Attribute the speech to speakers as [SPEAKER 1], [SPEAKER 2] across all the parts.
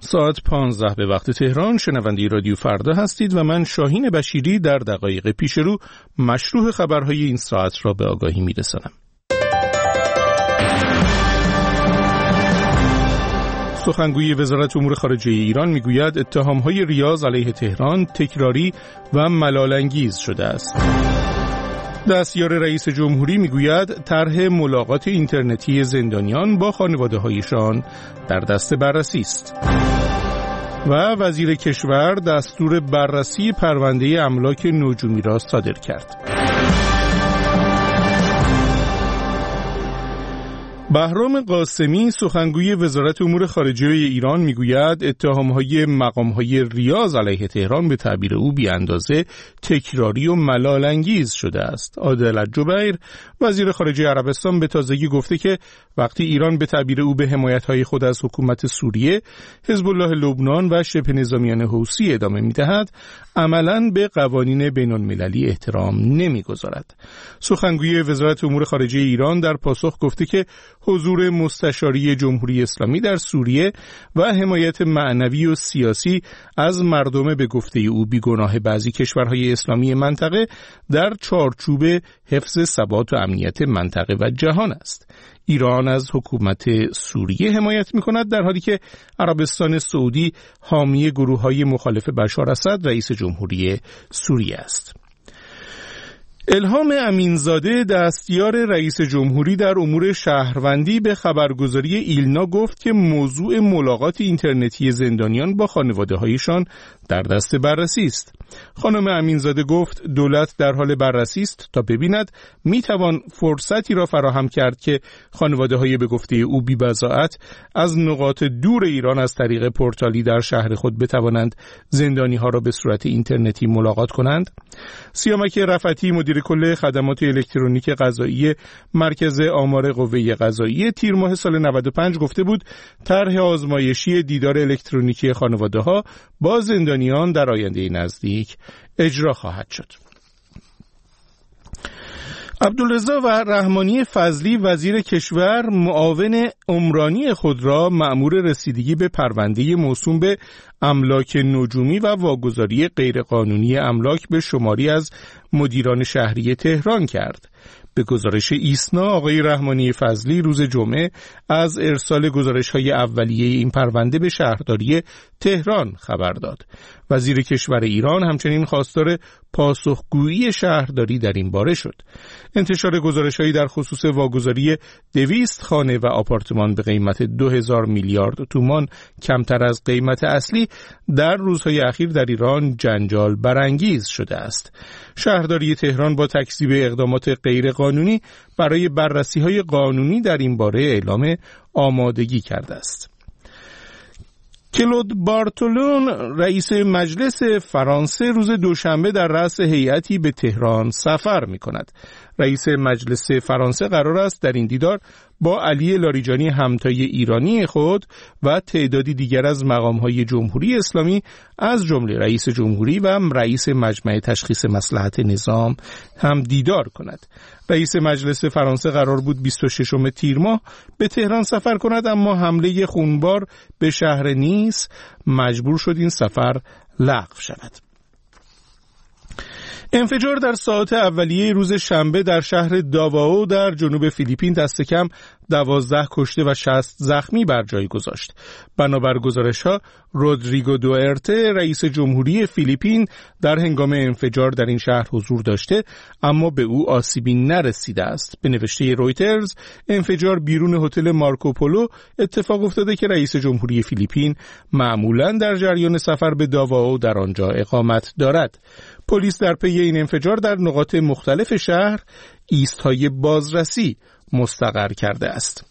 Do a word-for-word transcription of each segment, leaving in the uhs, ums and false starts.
[SPEAKER 1] ساعت پانزده به وقت تهران، شنونده رادیو فردا هستید و من شاهین بشیری در دقایق پیش رو مشروع خبرهای این ساعت را به آگاهی میرسانم. سخنگوی وزارت امور خارجه ایران میگوید اتهامهای ریاض علیه تهران تکراری و ملال‌انگیز شده است. دستیار رئیس جمهوری میگوید طرح ملاقات اینترنتی زندانیان با خانواده‌هایشان در دست بررسی است. و وزیر کشور دستور بررسی پرونده املاک نجومی را صادر کرد. بهرام قاسمی سخنگوی وزارت امور خارجه ایران میگوید اتهام‌های مقام‌های ریاض علیه تهران به تعبیر او بی اندازه تکراری و ملال‌انگیز شده است. عادل الجبیر وزیر خارجه عربستان به تازگی گفته که وقتی ایران به تعبیر او به حمایت‌های خود از حکومت سوریه، حزب الله لبنان و شبه نظامیان حوثی ادامه می‌دهد، عملاً به قوانین بین‌المللی احترام نمی‌گذارد. سخنگوی وزارت امور خارجه ایران در پاسخ گفته که حضور مستشاری جمهوری اسلامی در سوریه و حمایت معنوی و سیاسی از مردم به گفته او بیگناه بعضی کشورهای اسلامی منطقه در چارچوب حفظ ثبات و امنیت منطقه و جهان است. ایران از حکومت سوریه حمایت می‌کند در حالی که عربستان سعودی حامی گروه‌های مخالف بشار اسد رئیس جمهوری سوریه است. الهام امینزاده دستیار رئیس جمهوری در امور شهروندی به خبرگزاری ایلنا گفت که موضوع ملاقات اینترنتی زندانیان با خانواده‌هایشان در دست بررسی است. خانم امینزاده گفت دولت در حال بررسی است تا ببیند میتوان فرصتی را فراهم کرد که خانواده‌های به گفته او بی‌بضاعت از نقاط دور ایران از طریق پورتالی در شهر خود بتوانند زندانی‌ها را به صورت اینترنتی ملاقات کنند. سیامک رفعتی مدیر کل خدمات الکترونیک قضایی مرکز آمار قوه قضاییه تیر ماه سال نود و پنج گفته بود طرح آزمایشی دیدار الکترونیکی خانواده‌ها با زندانیان در آینده نزدیک اجرا خواهد شد. عبدالرضا و رحمانی فضلی وزیر کشور معاون عمرانی خود را مأمور رسیدگی به پرونده موسوم به املاک نجومی و واگذاری غیرقانونی املاک به شماری از مدیران شهری تهران کرد. به گزارش ایسنا آقای رحمانی فضلی روز جمعه از ارسال گزارش‌های اولیه این پرونده به شهرداری تهران خبر داد. وزیر کشور ایران همچنین خواستار پاسخگویی شهرداری در این باره شد. انتشار گزارش‌هایی در خصوص واگذاری دویست خانه و آپارتمان به قیمت دو هزار میلیارد تومان کمتر از قیمت اصلی در روزهای اخیر در ایران جنجال برانگیز شده است. شهرداری تهران با تکذیب اقدامات غیرقانونی برای بررسی‌های قانونی در این باره اعلام آمادگی کرده است. کلود بارتولون رئیس مجلس فرانسه روز دوشنبه در رأس هیئتی به تهران سفر می‌کند. رئیس مجلس فرانسه قرار است در این دیدار با علی لاریجانی همتای ایرانی خود و تعدادی دیگر از مقام‌های جمهوری اسلامی از جمله رئیس جمهوری و رئیس مجمع تشخیص مصلحت نظام هم دیدار کند. رئیس مجلس فرانسه قرار بود بیست و ششم تیر ماه به تهران سفر کند، اما حمله خونبار به شهر نیس مجبور شد این سفر لغو شود. انفجار در ساعات اولیه روز شنبه در شهر داواو در جنوب فیلیپین دست کم دوازده کشته و شصت زخمی بر جای گذاشت. بنابر گزارش‌ها رودریگو دوئرته رئیس جمهوری فیلیپین در هنگام انفجار در این شهر حضور داشته، اما به او آسیبی نرسیده است. به نوشته رویترز انفجار بیرون هتل مارکوپولو اتفاق افتاده که رئیس جمهوری فیلیپین معمولاً در جریان سفر به داواو در آنجا اقامت دارد. پلیس در پی این انفجار در نقاط مختلف شهر ایست‌های بازرسی مستقر کرده است.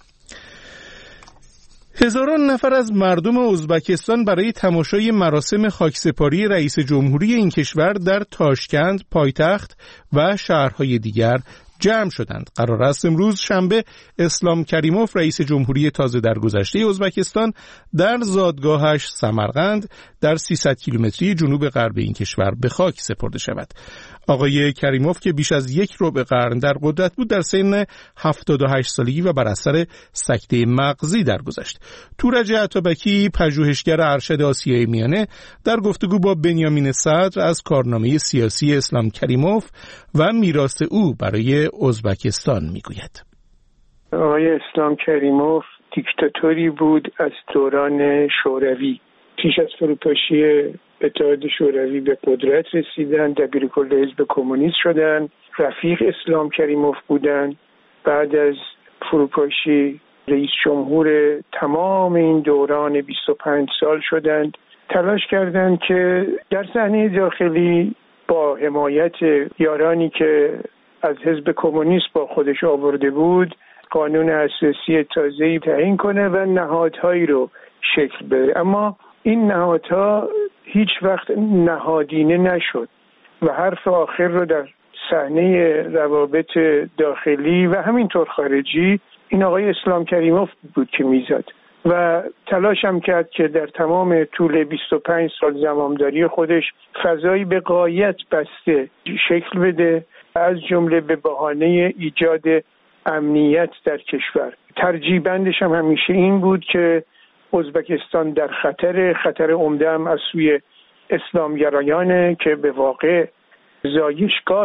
[SPEAKER 1] هزاران نفر از مردم ازبکستان برای تماشای مراسم خاکسپاری رئیس جمهوری این کشور در تاشکند پایتخت و شهرهای دیگر جمع شدند. قرار است امروز شنبه اسلام کریموف رئیس جمهوری تازه درگذشته ازبکستان در زادگاهش سمرقند در سیصد کیلومتری جنوب غرب این کشور به خاک سپرده شود. آقای کریموف که بیش از یک ربع قرن در قدرت بود در سن هفتاد و هشت سالگی و بر اثر سکته مغزی درگذشت. تورج اتابکی پژوهشگر ارشد آسیای میانه در گفتگو با بنیامین صدر از کارنامه سیاسی اسلام کریموف و میراث او برای ازبکستان میگوید.
[SPEAKER 2] آقای اسلام کریموف دیکتاتوری بود از دوران شوروی. پیش از فروپاشی اتحاد شوروی به قدرت رسیدن، دبیرکل حزب کمونیست شدن، رفیق اسلام کریموف بودن. بعد از فروپاشی رئیس جمهور تمام این دوران بیست و پنج سال شدند. تلاش کردند که در صحنه داخلی با حمایت یارانی که از حزب کمونیست با خودش آورده بود قانون اساسی تازه‌ای تعیین کنه و نهادهایی رو شکل بده، اما این نهادها هیچ وقت نهادینه نشد و حرف آخر رو در صحنه روابط داخلی و همینطور خارجی این آقای اسلام کریموف بود که میزد و تلاش هم کرد که در تمام طول بیست و پنج سال زمامداری خودش فضایی به غایت بسته شکل بده، از جمله به بهانه ایجاد امنیت در کشور. ترجیح بندش هم همیشه این بود که ازبکستان در خطر خطر عمده هم از سوی اسلامگرایانه که به واقع زایشگاه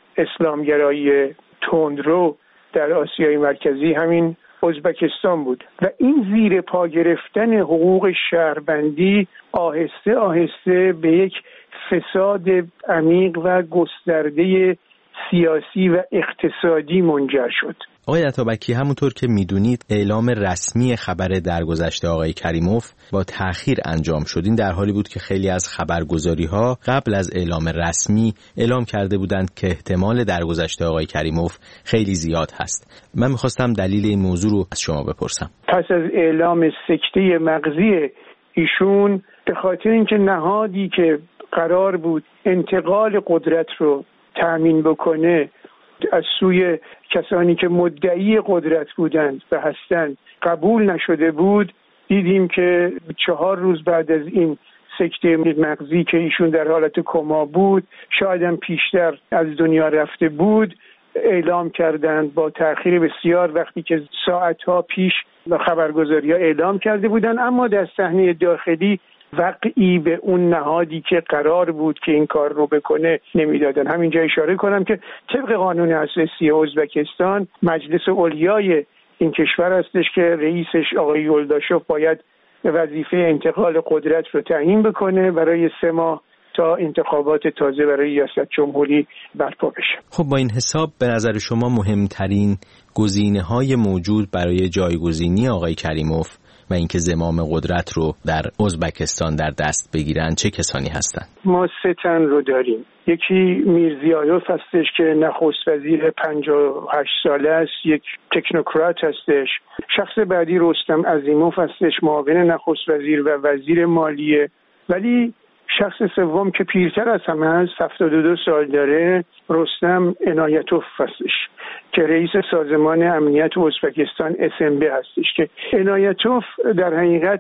[SPEAKER 2] اسلامگرایی تندرو در آسیای مرکزی همین ازبکستان بود و این زیر پا گرفتن حقوق شهروندی آهسته آهسته به یک فساد عمیق و گسترده سیاسی و اقتصادی منجر شد.
[SPEAKER 3] آقای اتابکی، همونطور که میدونید اعلام رسمی خبر درگذشت آقای کریموف با تأخیر انجام شد. این در حالی بود که خیلی از خبرگزاری‌ها قبل از اعلام رسمی اعلام کرده بودند که احتمال درگذشت آقای کریموف خیلی زیاد هست. من می‌خواستم دلیل این موضوع رو از شما بپرسم.
[SPEAKER 2] پس از اعلام سکته مغزی ایشون به خاطر اینکه نهادی که قرار بود انتقال قدرت رو تأمین بکنه از سوی کسانی که مدعی قدرت بودند و هستند قبول نشده بود، دیدیم که چهار روز بعد از این سکته مغزی که ایشون در حالت کما بود، شاید هم پیشتر از دنیا رفته بود، اعلام کردند با تأخیر بسیار، وقتی که ساعتها پیش خبرگزاری‌ها اعلام کرده بودند، اما در صحنه داخلی وقعی به اون نهادی که قرار بود که این کار رو بکنه نمیدادن. همینجا اشاره کنم که طبق قانون اساسی ازبکستان مجلس علیای این کشور هستش که رئیسش آقای یولداشوف باید وظیفه انتقال قدرت رو تعیین بکنه برای سه ماه تا انتخابات تازه برای ریاست جمهوری برپا بشه.
[SPEAKER 3] خب با این حساب به نظر شما مهمترین گزینه‌های موجود برای جایگزینی آقای کریموف و اینکه زمام قدرت رو در ازبکستان در دست بگیرن چه کسانی هستند؟
[SPEAKER 2] ما سه تن رو داریم. یکی میرزیایوف هستش که نخست وزیر پنجاه و هشت ساله است، یک تکنوکرات هستش. شخص بعدی رستم عظیموف هستش، معاون نخست وزیر و وزیر مالیه. ولی شخص سوم که پیرتر از همه است، هفتاد و دو سال داره، رستم عنایتوف هستش که رئیس سازمان امنیت ازبکستان اس ام بی هستش که عنایتوف در حقیقت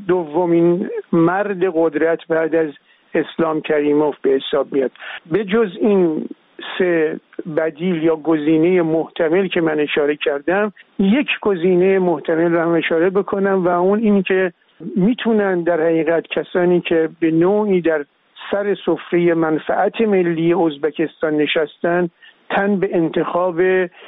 [SPEAKER 2] دومین مرد قدرت بعد از اسلام کریموف به حساب میاد. به جز این سه بدیل یا گزینه محتمل که من اشاره کردم، یک گزینه محتمل رو هم اشاره بکنم و اون این که میتونن در حقیقت کسانی که به نوعی در سر سفره منفعت ملی ازبکستان نشستن تن به انتخاب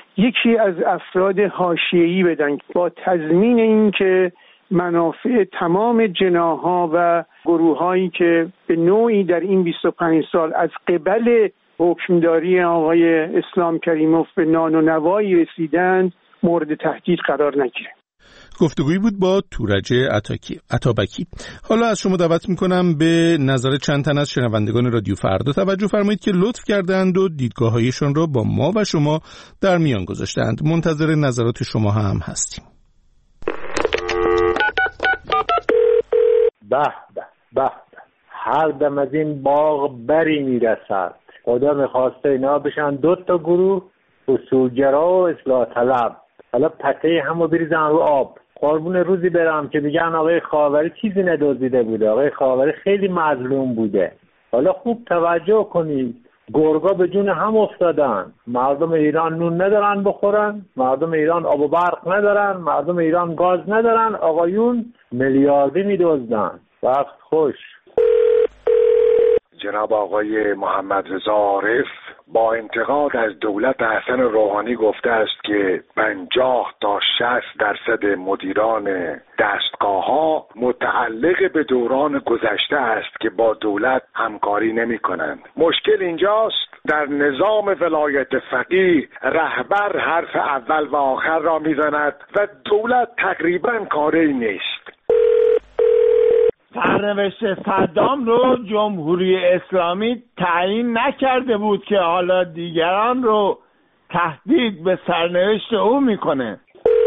[SPEAKER 2] یکی از افراد حاشیه‌ای بدن با تضمین این که منافع تمام جناح‌ها و گروه‌هایی که به نوعی در این بیست و پنج سال از قبل حکمداری آقای اسلام کریموف به نان و نوایی رسیدند مورد تهدید قرار نگیره.
[SPEAKER 1] گفتگویی بود با تورج اتابکی. حالا از شما دعوت میکنم به نظر چند تن از شنوندگان رادیو فردا توجه فرمایید که لطف کردند و دیدگاه‌هایشان را با ما و شما در میان گذاشتند. منتظر نظرات شما هم هستیم.
[SPEAKER 4] به به به هر دم از این باغ بری میرسد. خدا میخواسته اینا بشن دو تا گروه، اصولگرا و اصلاح طلب. حالا پته همو بریزن رو آب. قربون روزی برم که میگن آقای خاوری چیزی ندزدیده بوده، آقای خاوری خیلی مظلوم بوده. حالا خوب توجه کنید، گرگا به جون هم افتادن. مردم ایران نون ندارن بخورن، مردم ایران آب و برق ندارن، مردم ایران گاز ندارن، آقایون میلیاردی میدزدن. وقت خوش.
[SPEAKER 5] جناب آقای محمد رضا عارف با انتقاد از دولت حسن روحانی گفته است که پنجاه تا شصت درصد مدیران دستگاه‌ها متعلق به دوران گذشته است که با دولت همکاری نمی‌کنند. مشکل اینجاست در نظام ولایت فقیه رهبر حرف اول و آخر را می‌زند و دولت تقریباً کاری نیست.
[SPEAKER 6] سرنوشت صدام رو جمهوری اسلامی تعیین نکرده بود که حالا دیگران رو تهدید به سرنوشت او میکنه.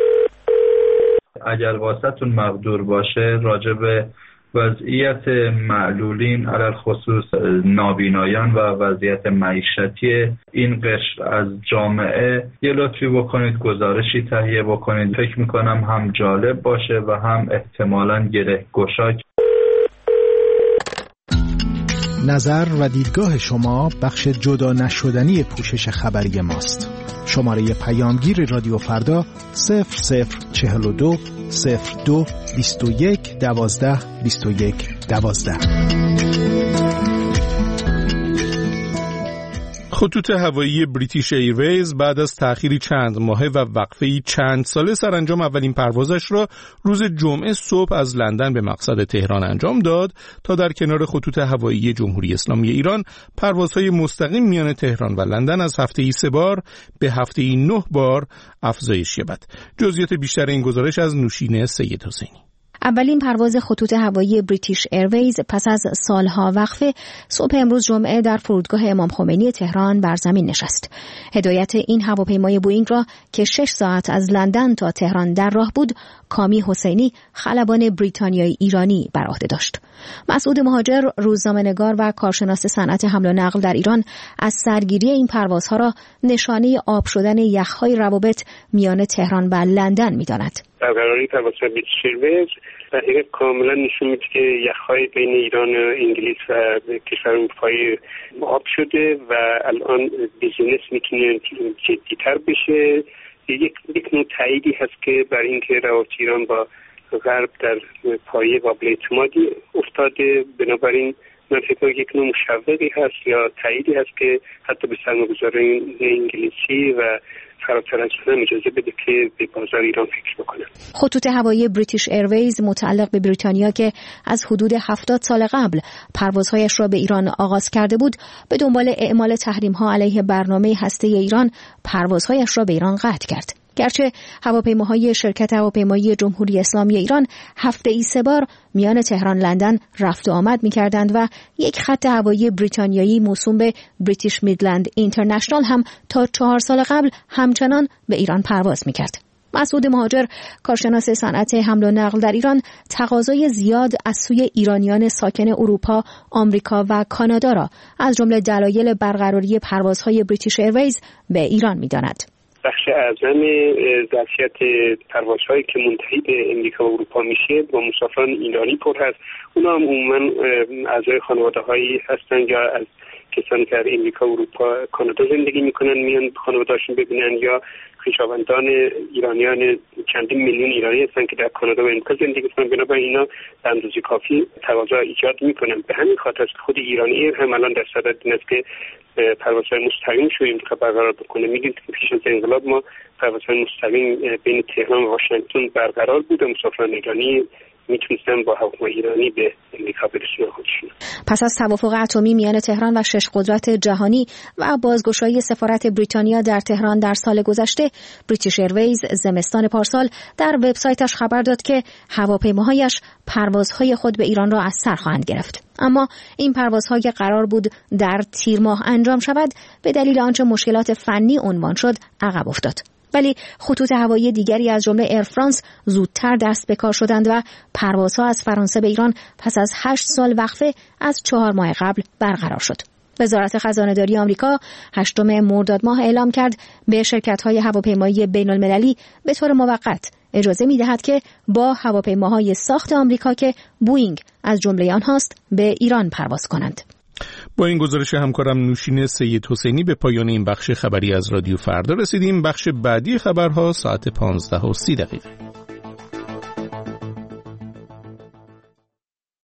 [SPEAKER 7] اگر واسطون مقدور باشه راجع به وضعیت معلولین علل خصوص نابینایان و وضعیت معیشتی این قشر از جامعه یه لطفی بکنید، گزارشی تهیه بکنید. فکر میکنم هم جالب باشه و هم احتمالاً گره گشا.
[SPEAKER 8] نظر و دیدگاه شما بخش جدا نشدنی پوشش خبری ماست. شماره پیامگیر رادیو فردا صفر صفر چهل و دو صفر دو بیست و یک دوازده بیست و یک دوازده.
[SPEAKER 1] خطوط هوایی بریتیش ایرویز بعد از تأخیری چند ماهه و وقفه‌ای چند ساله سرانجام اولین پروازش را روز جمعه صبح از لندن به مقصد تهران انجام داد تا در کنار خطوط هوایی جمهوری اسلامی ایران پروازهای مستقیم میان تهران و لندن از هفته‌ای سه بار به هفته‌ای نه بار افزایش یابد. جزئیات بیشتر این گزارش از نوشین سید حسینی.
[SPEAKER 9] اولین پرواز خطوط هوایی بریتیش ایرویز پس از سالها وقفه صبح امروز جمعه در فرودگاه امام خمینی تهران بر زمین نشست. هدایت این هواپیمای بوئینگ را که شش ساعت از لندن تا تهران در راه بود، کامی حسینی، خلبان بریتانیایی ایرانی بر عهده داشت. مسعود مهاجر، روزنامه‌نگار و کارشناس صنعت حمل و نقل در ایران، از سرگیری این پروازها را نشانه آب شدن یخ‌های روابط میان تهران و لندن می‌داند.
[SPEAKER 2] برقراری پروازهای بریتیش ایرویز در حقیقت کاملا نشون میده که یخ‌های بین ایران و انگلیس و کشور اروپایی آب شده و الان بیزینس میتونه جدی‌تر بشه. یک یک نوع تاییدی هست که برای اینکه روابط ایران با غرب در پایه قابل اعتمادی افتاده. بنابراین من فکر کنم یک نوع مشوقی هست یا تاییدی هست که حتی به سرمایه‌گذاران انگلیسی و فراتر از اون اجازه بده که به بازار ایران فکر بکنه.
[SPEAKER 9] خطوط هوایی بریتیش ایرویز متعلق به بریتانیا که از حدود هفتاد سال قبل پروازهایش را به ایران آغاز کرده بود، به دنبال اعمال تحریم‌ها علیه برنامه هسته‌ای ایران پروازهایش را به ایران قطع کرد. گرچه هواپیماهای شرکت هواپیمایی جمهوری اسلامی ایران هفته‌ای سه بار میان تهران لندن رفت و آمد می‌کردند و یک خط هوایی بریتانیایی موسوم به بریتیش میدلند اینترنشنال هم تا چهار سال قبل همچنان به ایران پرواز می‌کرد. مسعود مهاجر، کارشناس صنعت حمل و نقل در ایران، تقاضای زیاد از سوی ایرانیان ساکن اروپا، آمریکا و کانادا را از جمله دلایل برقراری پروازهای بریتیش ایرویز به ایران می‌داند.
[SPEAKER 2] بخش اعظم ظرفیت پروازهایی که منتهی به امریکا و اروپا میشه با مسافران ایرانی پر هست. اونا هم عموما اعضای خانواده‌هایی هستن یا از کسانی که در امریکا و اروپا کانادا زندگی میکنن میان خانواده‌هاشون ببینن، یا خویشاوندان ایرانیان چندین میلیون ایرانی هستن که در کانادا و امریکا زندگی میکنن. بنابراین اینا به اندازه کافی تقاضا ایجاد میکنن. به همین خاطر خود ایران ایر هم الان در صدد این است که پروازهای مستقیم شو امریکا برقرار بکنه. میدونید که پیش از انقلاب ما پروازهای مستقیم بین تهران و واشنگتن برقرار بود و مسافران ایرانی میتونستن با هواپیمای ایرانی به امریکا برسونن خودشون.
[SPEAKER 9] پس از توافق اتمی میان تهران و شش قدرت جهانی و بازگشایی سفارت بریتانیا در تهران در سال گذشته، بریتیش ایرویز زمستان پارسال در وبسایتش خبر داد که هواپیماهایش پروازهای خود به ایران را از سر خواهند گرفت. اما این پروازها که قرار بود در تیر ماه انجام شود، به دلیل آنچه مشکلات فنی عنوان شد عقب افتاد. ولی خطوط هوایی دیگری از جمله ایر فرانس زودتر دست به کار شدند و پروازها از فرانسه به ایران پس از هشت سال وقفه از چهار ماه قبل برقرار شد. وزارت خزانه‌داری آمریکا هشتم مرداد ماه اعلام کرد به شرکت‌های هواپیمایی بین‌المللی به طور موقت اجازه می‌دهد که با هواپیماهای ساخت آمریکا که بوئینگ از جمله آنهاست به ایران پرواز کنند.
[SPEAKER 1] با این گزارش همکارم نوشین سید حسینی به پایان این بخش خبری از رادیو فردا رسیدیم. بخش بعدی خبرها ساعت پانزده و سی دقیقه.